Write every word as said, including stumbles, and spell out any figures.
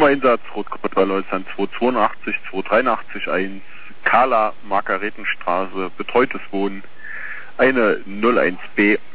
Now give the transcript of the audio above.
Nummereinsatz, Rot-Kreuz Deutschland zweihundertzweiundachtzig, zweihundertdreiundachtzig eins, Kala, Margaretenstraße, betreutes Wohnen, eine null eins B.